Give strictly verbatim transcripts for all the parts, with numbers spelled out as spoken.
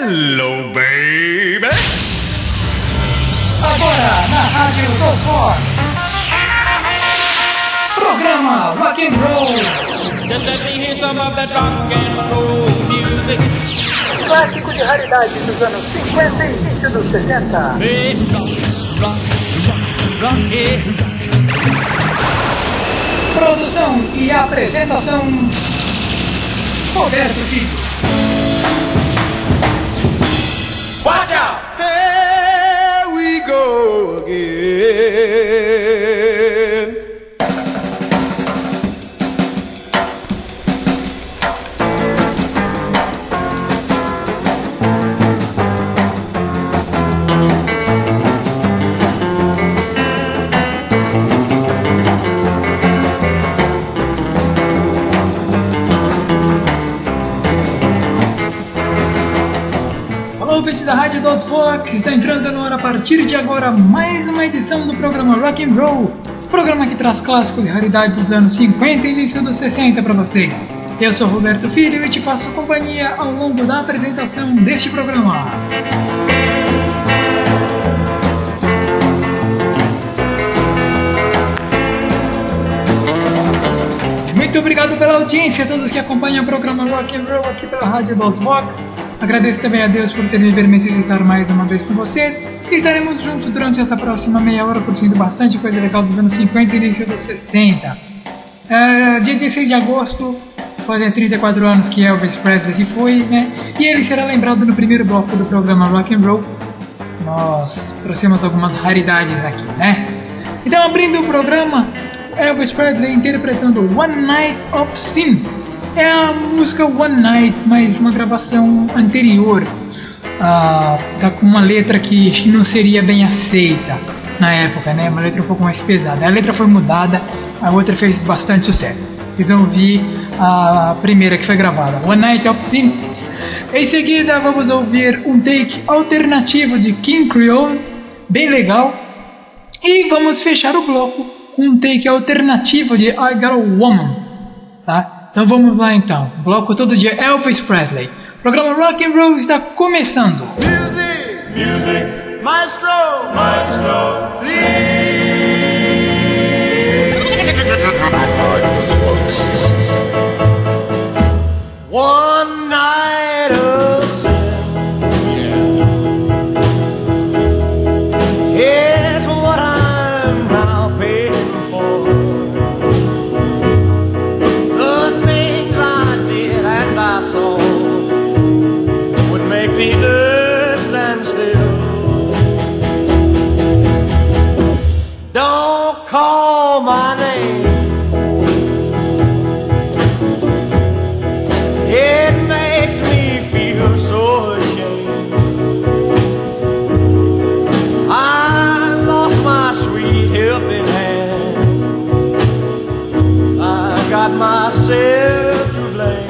Hello, baby! Agora na Rádio do Fox, programa Rock and Roll. Just let me hear some of that rock and roll music. Clássico de raridade dos anos cinquenta e início dos sessenta. Hey, rock, rock, rock, rock, yeah. Produção e apresentação Roberto Filho. Watch out! Here we go again. Ouvintes da Rádio dos Fox, está entrando no ar a partir de agora mais uma edição do programa Rock and Roll, programa que traz clássicos e raridades dos anos cinquenta e início dos sessenta para você. Eu sou Roberto Filho e te passo companhia ao longo da apresentação deste programa. Muito obrigado pela audiência a todos que acompanham o programa Rock and Roll aqui pela Rádio dos Fox. Agradeço também a Deus por ter me permitido estar mais uma vez com vocês. E estaremos juntos durante esta próxima meia hora curtindo bastante coisa legal dos anos cinquenta e início dos sessenta. É, dia dezesseis de agosto, fazem trinta e quatro anos que Elvis Presley se foi, né? E ele será lembrado no primeiro bloco do programa Rock and Roll. Nós trouxemos algumas raridades aqui, né? Então, abrindo o programa, Elvis Presley interpretando One Night of Sin. É a música One Night, mas uma gravação anterior, ah, tá com uma letra que não seria bem aceita na época, né? Uma letra um pouco mais pesada. A letra foi mudada, a outra fez bastante sucesso. Vocês vão ouvir a primeira que foi gravada, One Night of Sin. Em seguida vamos ouvir um take alternativo de King Creole, bem legal. E vamos fechar o bloco com um take alternativo de I Got a Woman, tá? Então vamos lá então, bloco todo dia Elvis Presley. O programa Rock and Roll está começando. Music, music, maestro, maestro, please. One night of sin, yeah, is what I'm now paying for. The earth stand still. Don't call my name. It makes me feel so ashamed. I lost my sweet helping hand. I got myself to blame.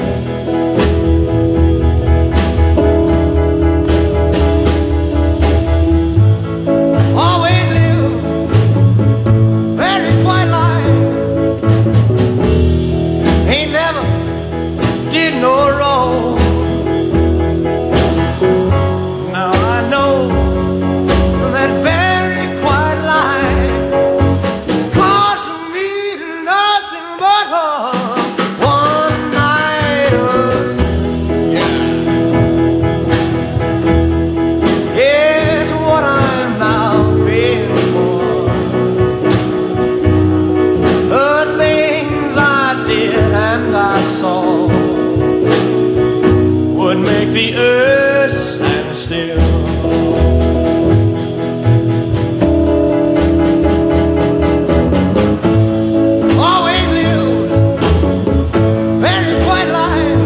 No wrong. Now I know that very quiet life is costing me nothing but harm. One night of sin, yeah, is what I'm now paying for. The things I did and I saw would make the earth stand still. Always lived very quiet life.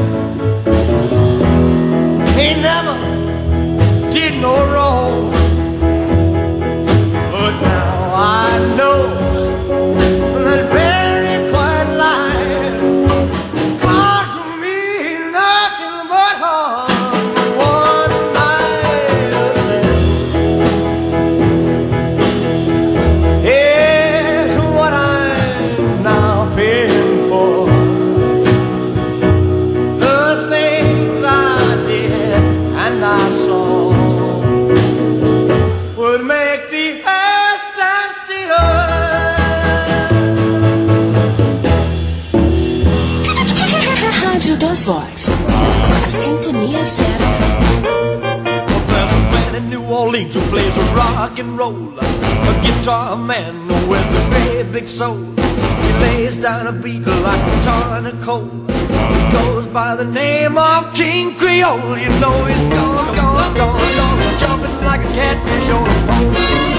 He never did no wrong. But now I know that very quiet life is costing me nothing but one night of sin is what I'm now paying for. The things I did and I saw Orleans who plays a rock and roll, a guitar man with a very big soul. He lays down a beat like a ton of coal. He goes by the name of King Creole. You know he's gone, gone, gone, gone, jumping like a catfish on a pole.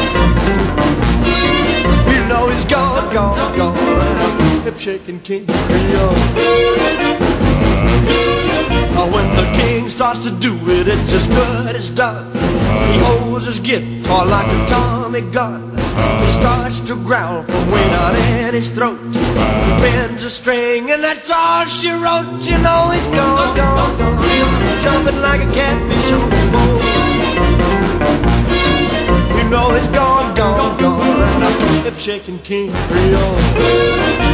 You know he's gone, gone, gone, hip shaking King Creole. Oh, when the king starts to do it, it's as good as done. He holds his guitar like a Tommy gun. He starts to growl from way down in his throat. He bends a string and that's all she wrote. You know he's gone, gone, gone, gone, jumping like a catfish on the pole. You know he's gone, gone, gone, hip shaking King Creole.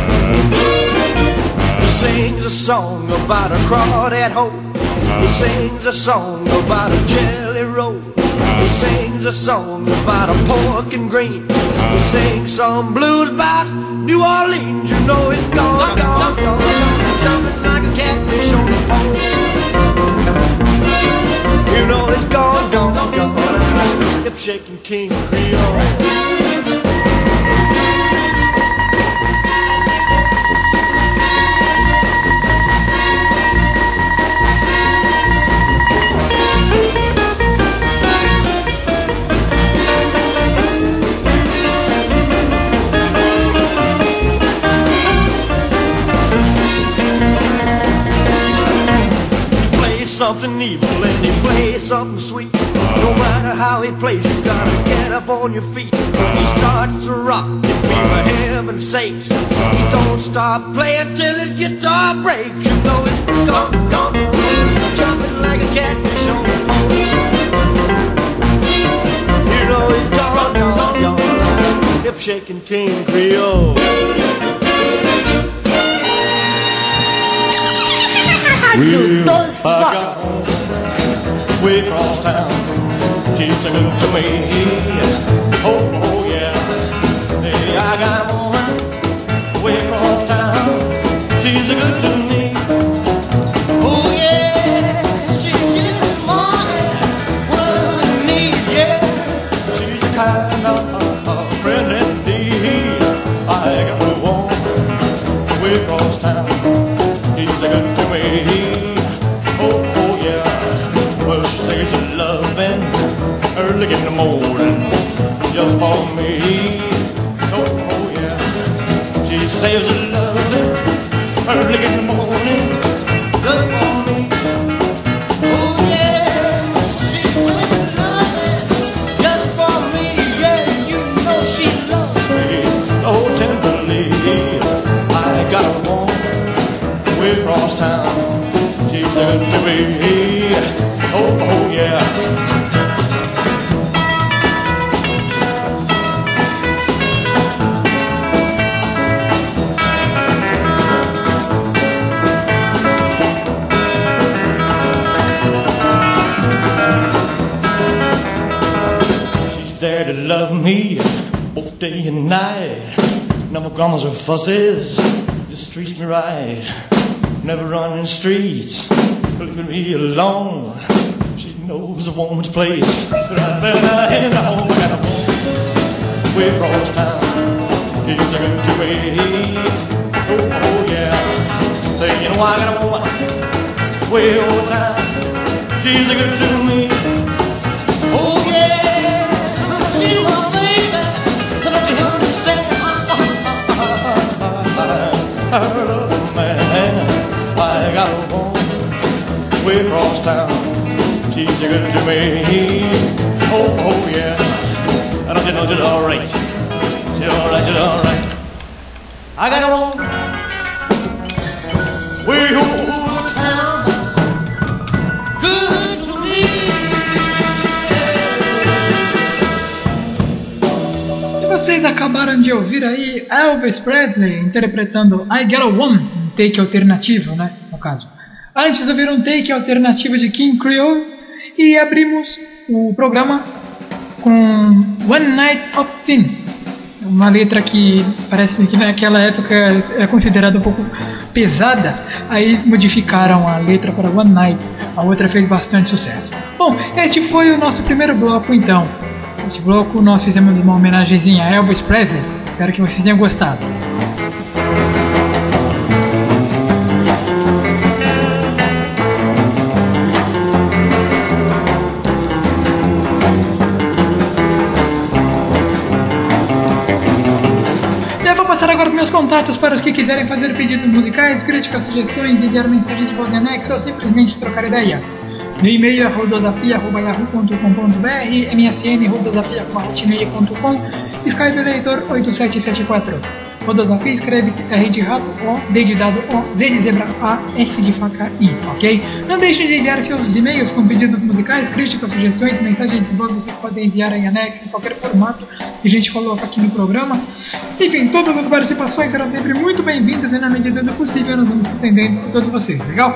He sings a song about a crawdad hole. He sings a song about a jelly roll. He sings a song about a pork and green. He sings some blues about New Orleans. You know he's gone, gone, gone, gone, jumping like a catfish on the pole. You know he's gone, gone, gone, hip shaking King Creole. Something evil and he plays something sweet. No matter how he plays, you gotta get up on your feet. When he starts to rock, you feel a heaven sakes. He don't stop playing till his guitar breaks. You know he's gone, gone, gone, jumping like a catfish on the pole. You know he's gone, gone, gone, hip shaking King Creole. Well, I got way across town. She's so good to me. Oh, oh yeah. Hey, I got one way across town. She's so good to me. Oh yeah. She gives money what I need. Yeah. She's the kind of friend indeed. I got one way across town. She's so good to me. Early in the morning, just for me. Oh, oh yeah. She says her loving early in the morning, just for me. Oh yeah. She says her loving just for me. Yeah, you know she loves me so tenderly. I got a woman way across town. She's good to me. Oh, oh yeah. To love me both day and night. Never grumbles or fusses, just treats me right. Never running streets, leaving me alone. She knows a woman's place. Right there in the home, I got a home way across town. She's a good to me. Oh, oh yeah. Say, you know I got a woman way over town. She's a good to me. Oh yeah. You are baby, don't you understand? I love a man. I got a woman way across town. She's good to me. Oh, oh yeah. I don't you know she's all right. She's all right, she's all right. I got a woman way over town. Good to me. Vocês acabaram de ouvir aí Elvis Presley interpretando I Got a Woman, um take alternativo, né, no caso. Antes ouviram um take alternativo de King Creole e abrimos o programa com One Night of Sin, uma letra que parece que naquela época era considerada um pouco pesada, aí modificaram a letra para One Night, a outra fez bastante sucesso. Bom, este foi o nosso primeiro bloco então. Neste bloco nós fizemos uma homenagenzinha a Elvis Presley, espero que vocês tenham gostado. Agora meus contatos para os que quiserem fazer pedidos musicais, críticas, sugestões, enviar mensagens de voz anexo ou simplesmente trocar ideia. Meu e-mail é rodosapia arroba yahoo ponto com ponto br, M S N rodosapia arroba hotmail ponto com, Skype leitor oito sete sete quatro. Rodosapia escreve-se R de rato, O, D de dado, O, Z de zebra, A, F de faca, I, ok? Não deixem de enviar seus e-mails com pedidos musicais, críticas, sugestões, mensagens de voz, vocês podem enviar em anexo, em qualquer formato que a gente coloca aqui no programa. Enfim, todas as participações serão sempre muito bem-vindas e na medida do possível nós vamos atendendo a todos vocês, legal?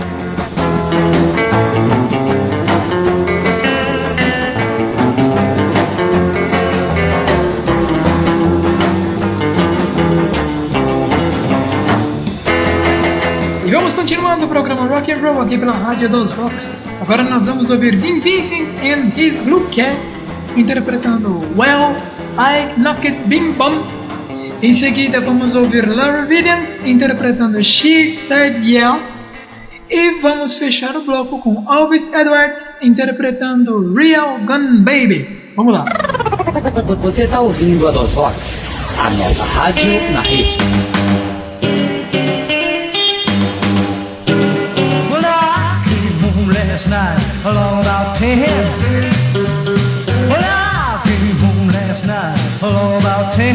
E vamos continuando o programa Rock and Roll aqui pela Rádio dos Rocks. Agora nós vamos ouvir Jim Vincent and his Blue Cat interpretando Well, I Knocked Bing Bom. Em seguida vamos ouvir Laura Vivian interpretando She Said Yeah. E vamos fechar o bloco com Elvis Edwards interpretando Real Gun Baby. Vamos lá. Você está ouvindo a Dos Rocks, a nova rádio na rede. Well, I came home last night along about ten. Well, I came home last night along about ten.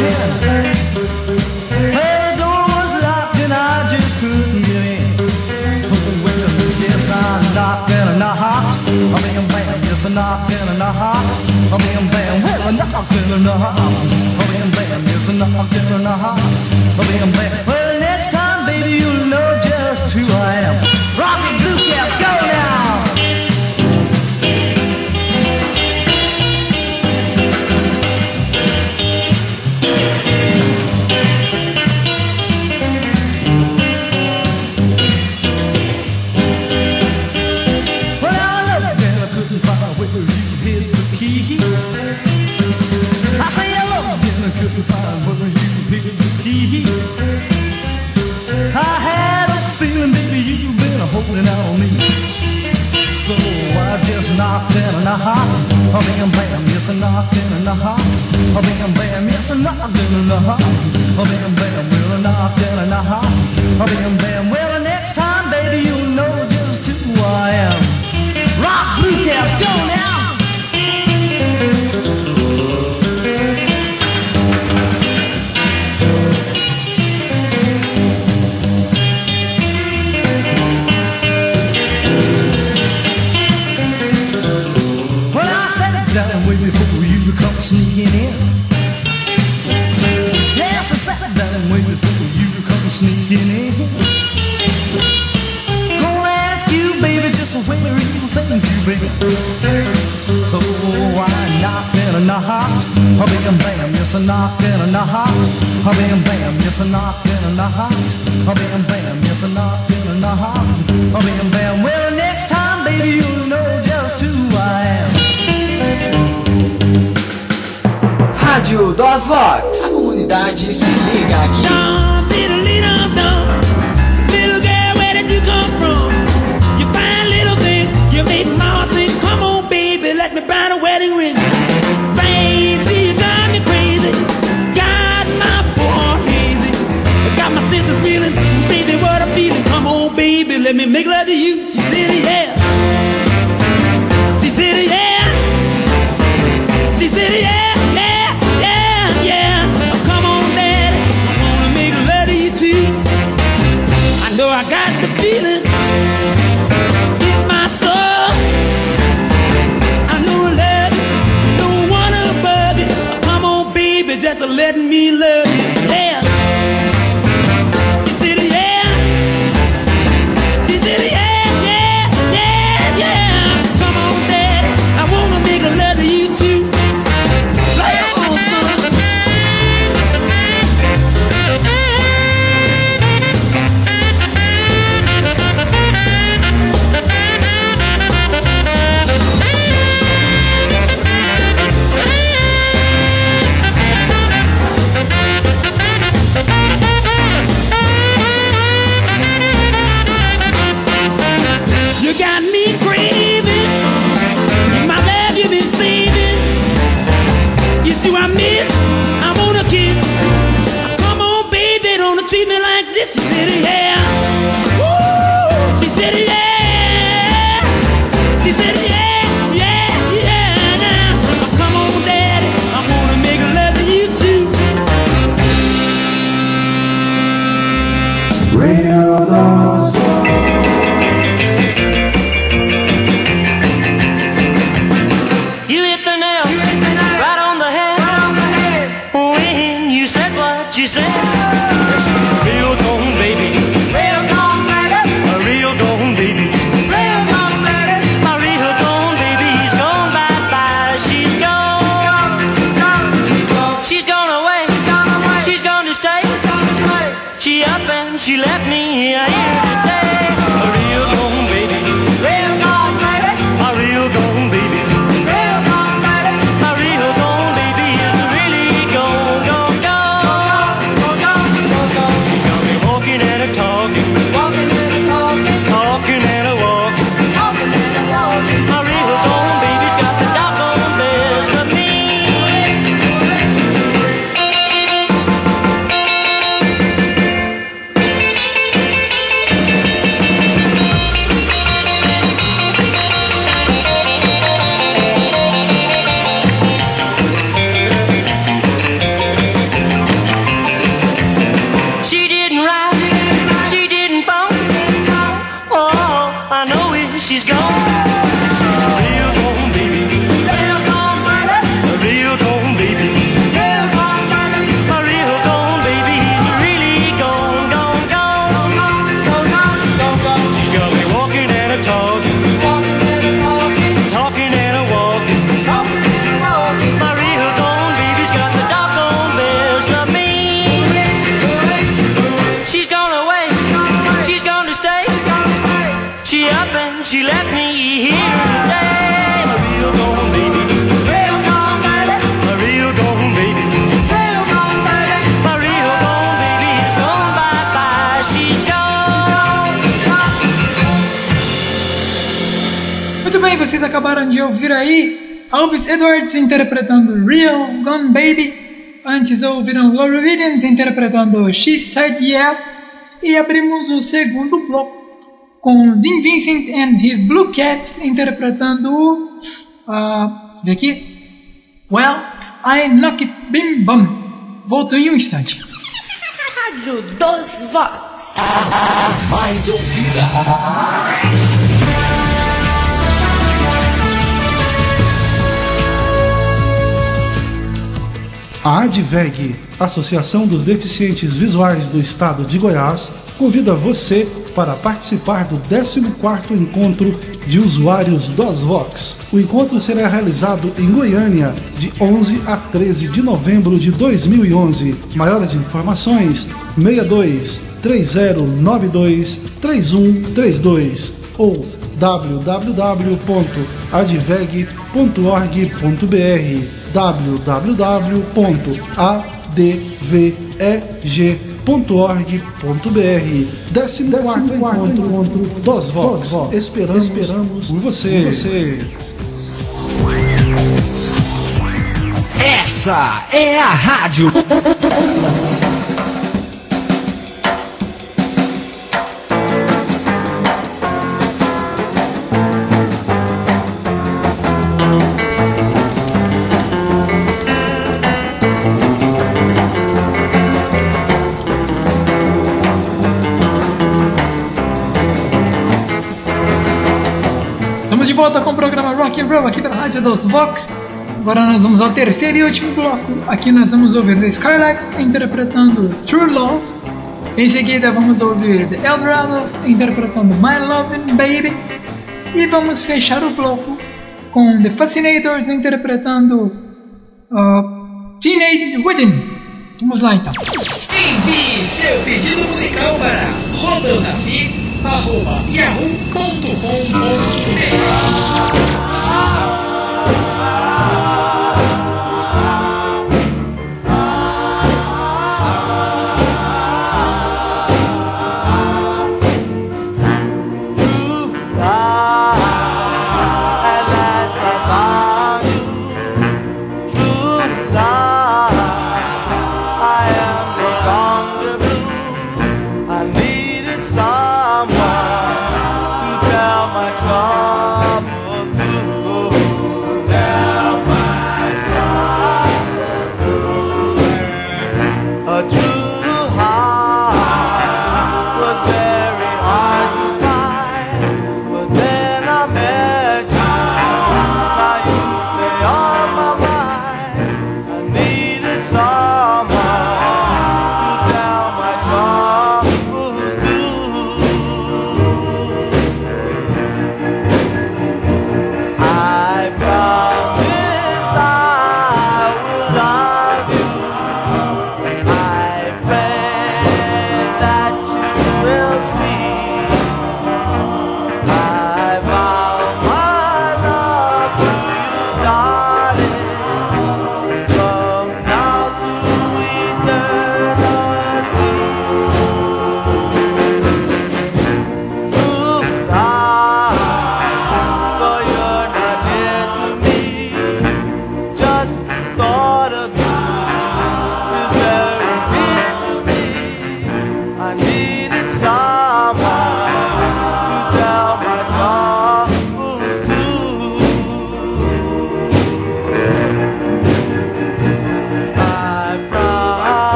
Well, the door was locked and I just couldn't get in. Well, yes, I knocked and I knocked. I bam bam, yes, I knocked and I knocked. I bam bam, well, I knocked and I knocked. I bam bam, yes, I knocked and I knocked. I bam bam. Well, next time, baby, you'll know just who I am. Rocky Blue Caps, go now! Holding out on me, so I just knocked and I knocked. Oh, bam bam, yes I knocked and I knocked. Oh, bam bam, yes I knocked and I knocked. Oh, bam bam, well I knocked and I knocked. Oh, bam bam, well next time, baby, you'll know just who I am. Rock Blue Caps, go now. Wait before you come sneaking in. Yes, I sat down and waited for you to come sneaking in. Gonna ask you, baby, just where you think you been. So I knocked and I knocked. Oh, bam bam, yes I knocked and I knocked. Oh, bam bam, yes I knocked and I knocked. Oh, bam bam, yes I knocked and I knocked. Oh, bam bam, well next time, baby, you'll know just who I am. Rádio Dos Rocks. A comunidade se liga aqui. Dum, little, little, dum. Little girl, where did you come from? You fine little thing, you make my heart sing. Come on, baby, let me buy the wedding ring. Baby, you drive me crazy. Got my poor heart hazy. Got my sisters feeling, baby, what I'm feeling. Come on, baby, let me make love to you. She said, yeah. She said, yeah. She said, yeah. Come on, daddy, I wanna make acabaram de ouvir aí Elvis Edwards interpretando Real Gun Baby. Antes ouviram Laurel Williams interpretando She Said Yeah. E abrimos o segundo bloco com Dean Vincent and His Blue Caps interpretando uh, vê aqui Well, I Knock It Bim Bum. Volto em um instante. Rádio dos Vox. Mais ouvida. A ADVEG, Associação dos Deficientes Visuais do Estado de Goiás, convida você para participar do décimo quarto Encontro de Usuários dos Vox. O encontro será realizado em Goiânia, de onze a treze de novembro de dois mil e onze. Maiores informações, seis dois três zero nove dois três um três dois ou w w w ponto adveg ponto org ponto b r w w w ponto adveg ponto org ponto b r. décimo quarto Encontro dos Vox. Esperamos, esperamos por você. Por você. Essa é a rádio. Estamos de volta com o programa Rock and Roll aqui pela Rádio dos Vox. Agora nós vamos ao terceiro e último bloco. Aqui nós vamos ouvir The Skylarks interpretando True Love. Em seguida vamos ouvir The Eldorados interpretando My Lovin' Baby. E vamos fechar o bloco com The Fascinators interpretando uh, Teenage Wedding. Vamos lá então. Envie seu pedido musical para rodosafi arroba yahoo ponto com ponto b r. Someone to tell my troubles to.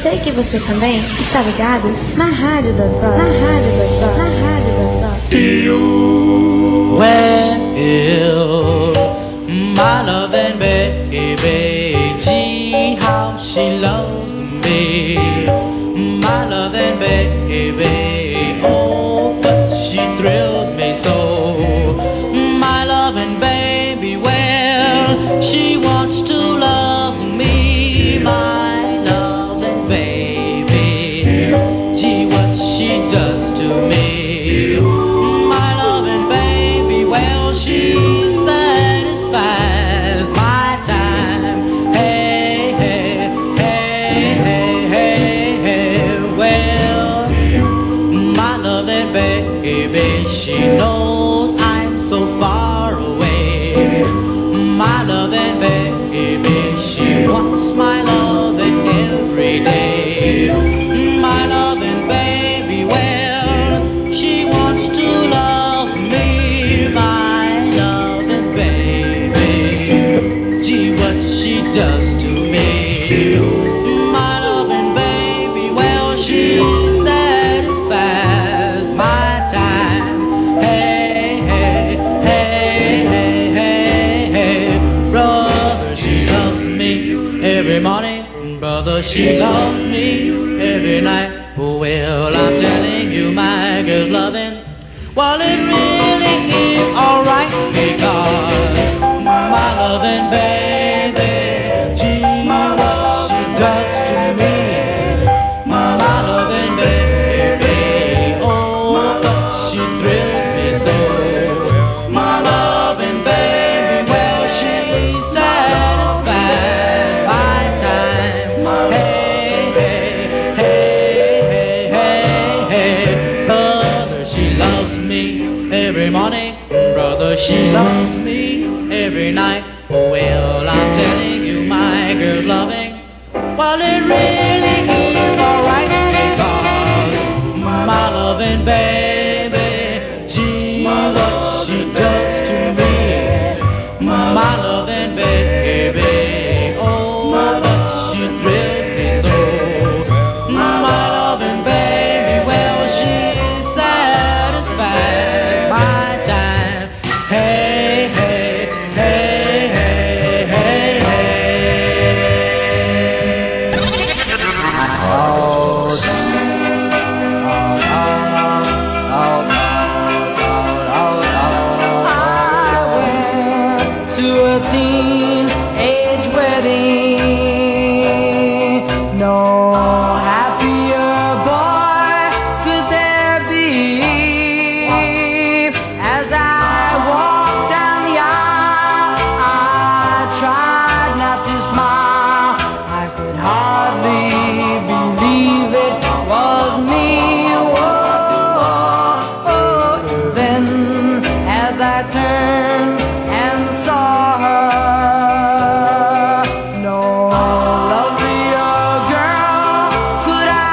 sei que você também está ligado na Rádio das Vozes, na Rádio das Vozes, na Rádio das Vozes. Well, my loving baby, gee, how she loves me. My loving baby, oh, but she thrills me so. My loving baby, well, she wants to love me. My loving baby, gee, what she does to me. My loving baby, well, she satisfies my time. Hey, hey, hey, hey, hey, hey. Well, my loving baby, she knows I'm so far away. My loving baby, she wants my loving every day. My loving baby, well, she wants to love me. My loving baby, gee, what she does to me. My loving baby, well, she satisfies my time. Hey, hey, hey, hey, hey, hey. Brother, she loves me every morning. Brother, she loves me every night. Well, I'm telling you, my girl's loving, well, it really is alright, because my loving baby, gee, what she does to me. My loving baby, oh, but she thrills me so. My loving baby, well, she satisfies my time. Hey, hey, hey, hey, hey, hey. Brother, she loves me every morning. Brother, she loves me every night. Well, I'm telling you, my girl's loving, well, it really is alright, because my loving baby, gee, what she does to me. My loving baby, oh, but she thrills me so. My loving baby, well, she satisfies my time. Hey, hey, hey, hey, hey, hey. I went to a teenage wedding. No happier boy could there be. As I walked down the aisle, I tried not to smile. I could hardly believe it was me. Whoa, then as I turned and saw her, no lovelier girl could I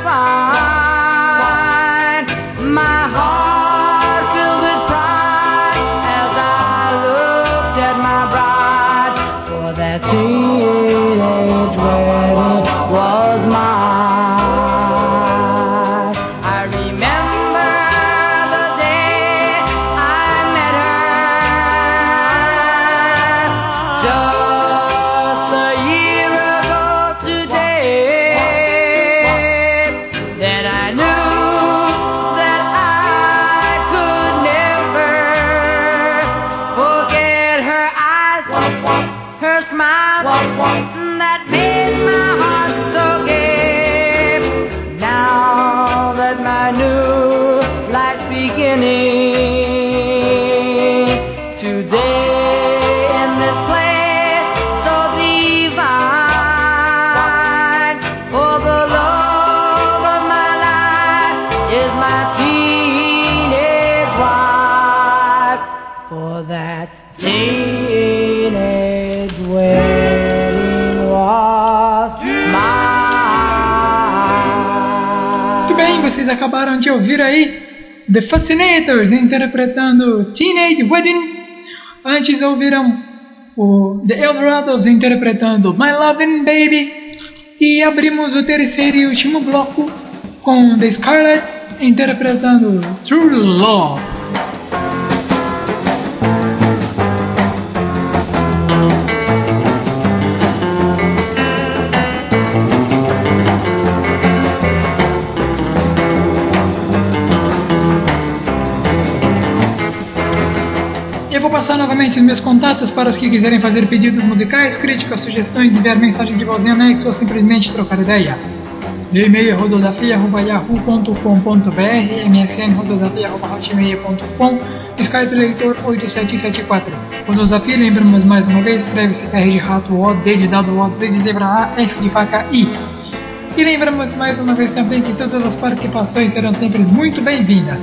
find. My heart filled with pride as I looked at my bride, for that teenage wedding was mine. I remember the day I met her, just a year ago today. Then I knew that I could never forget her eyes, her smile, that made my heart so gay. Now that my new life's beginning, today in this place so divine, for the love of my life is my teenage wife. For that teenage wedding was mine. Muito bem, vocês acabaram de ouvir aí The Fascinators interpretando Teenage Wedding. Antes ouviram o The Eldorados interpretando My Lovin' Baby. E abrimos o terceiro e último bloco com The Scarlet interpretando True Love. Eu vou passar novamente os meus contatos para os que quiserem fazer pedidos musicais, críticas, sugestões, enviar mensagens de voz em anexo ou simplesmente trocar ideia. Meu e-mail é rododafia arroba yahoo ponto com ponto br, msn rododafia arroba hotmail ponto com, Skype leitor oito sete sete quatro. Rododafia, lembramos mais uma vez, escreve-se R de rato, O, D de dado, O, Z de zebra, A, F de faca, I. E lembramos mais uma vez também que todas as participações serão sempre muito bem-vindas.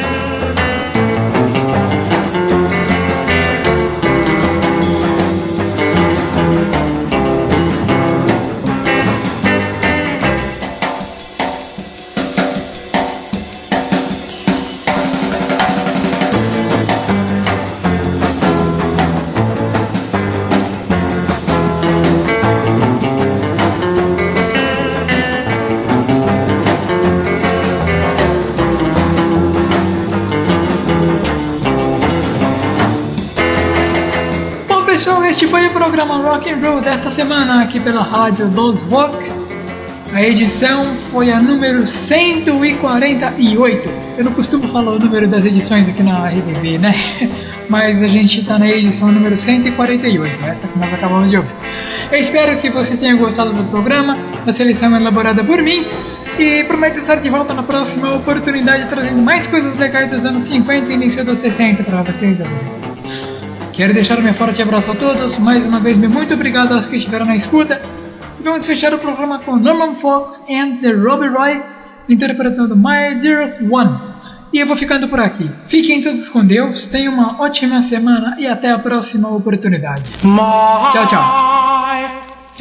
Este foi o programa Rock and Roll desta semana aqui pela Rádio dos Vox. A edição foi a número cento e quarenta e oito. Eu não costumo falar o número das edições aqui na R B B, né? Mas a gente está na edição número cento e quarenta e oito, essa que nós acabamos de ouvir. Eu espero que você tenha gostado do programa, a seleção é elaborada por mim. E prometo estar de volta na próxima oportunidade trazendo mais coisas legais dos anos cinquenta e início dos sessenta para vocês. Quero deixar meu forte abraço a todos, mais uma vez muito obrigado aos que estiveram na escuta. Vamos fechar o programa com Norman Fox and the Robbie Roy interpretando My Dearest One. E eu vou ficando por aqui. Fiquem todos com Deus, tenham uma ótima semana e até a próxima oportunidade. Tchau, tchau.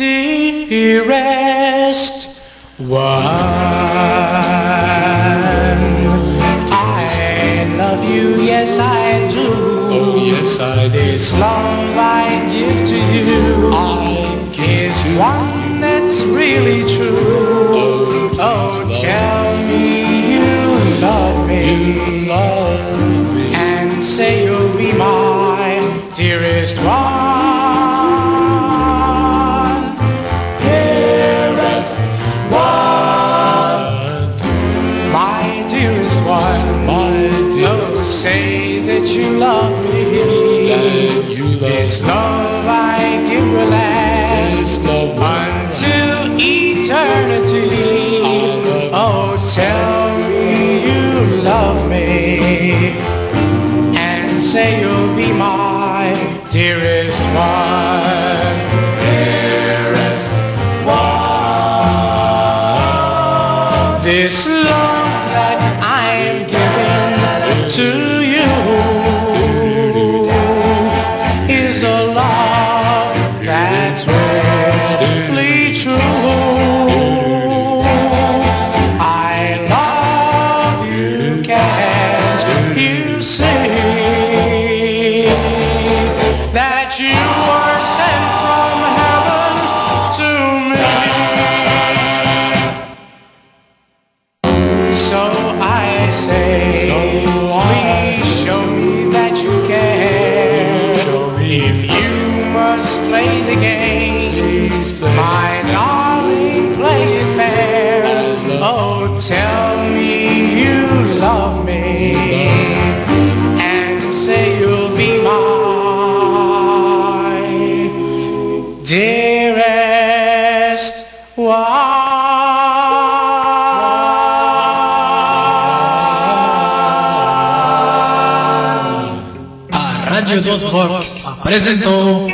Dearest one, I love you, yes I do. Oh yes I do. This love I give to you I is one that's really true. Oh, oh tell me you love me, you love me, and say you'll be my dearest one. Dearest one, my dearest one, my dearest. Oh, say that you love me. You love this love I give will last until eternity. Oh, tell me you love me and say you'll be my dearest one. Dearest one, this love that I am giving to you is a love that's really true. I love you, can't you see that you were sent from heaven to me? So I say, please show me that you care. If you must play the game, my darling, play it fair. Oh, tell me you love me and say you'll be my dearest one. A Rádio dos Vox apresentou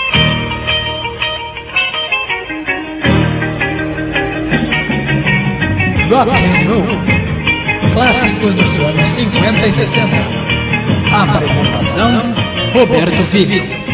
Rock and Roll, clássicos dos anos cinquenta e sessenta. Apresentação: Roberto Filho.